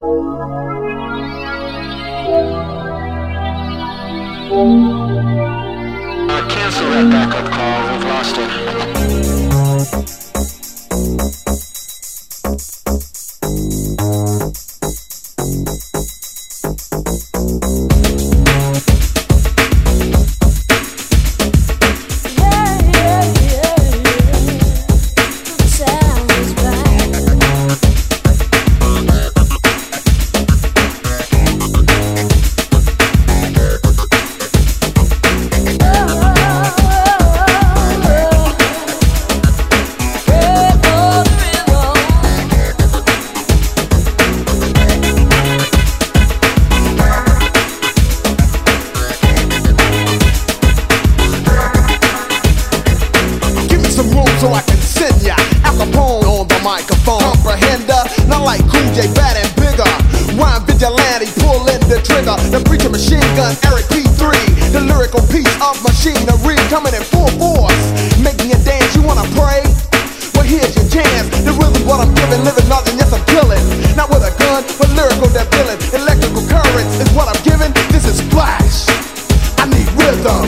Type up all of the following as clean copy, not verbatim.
Cancel that backup call, we've lost it. So I can send ya Al Capone on the microphone. Comprehender, not like Cool J, bad and bigger. Rhyme vigilante, pulling the trigger. The preacher machine gun, Eric P3. The lyrical piece of machinery coming in full force, making you dance. You wanna pray? Well, here's your chance. The rhythm what I'm giving, living nothing, yes I'm killing. Not with a gun, but lyrical devilling. Electrical currents is what I'm giving. This is splash. I need rhythm.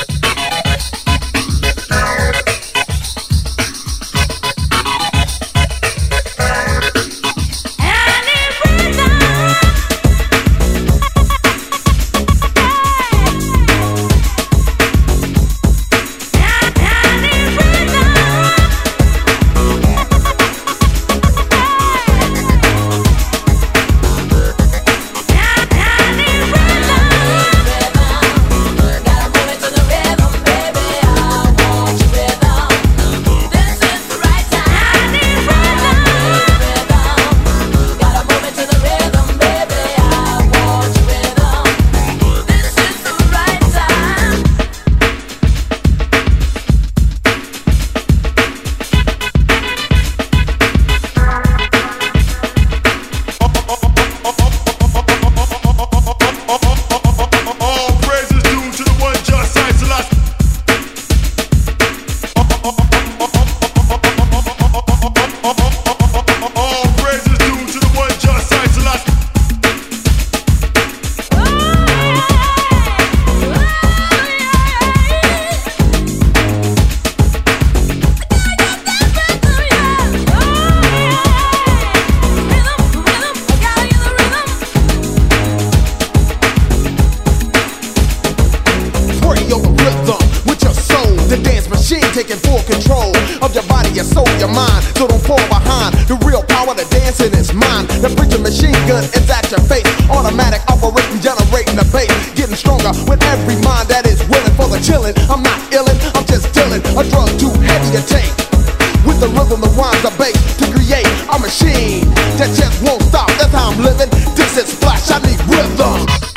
Taking full control of your body, your soul, your mind. So don't fall behind. The real power to dancing is mine. The preacher machine gun is at your face. Automatic operating, generating the bass. Getting stronger with every mind that is willing for the chillin'. I'm not illin', I'm just dealing. A drug too heavy to take. With the rhythm, the rhymes, the bass. To create a machine that just won't stop. That's how I'm living. This is Splash, I need rhythm.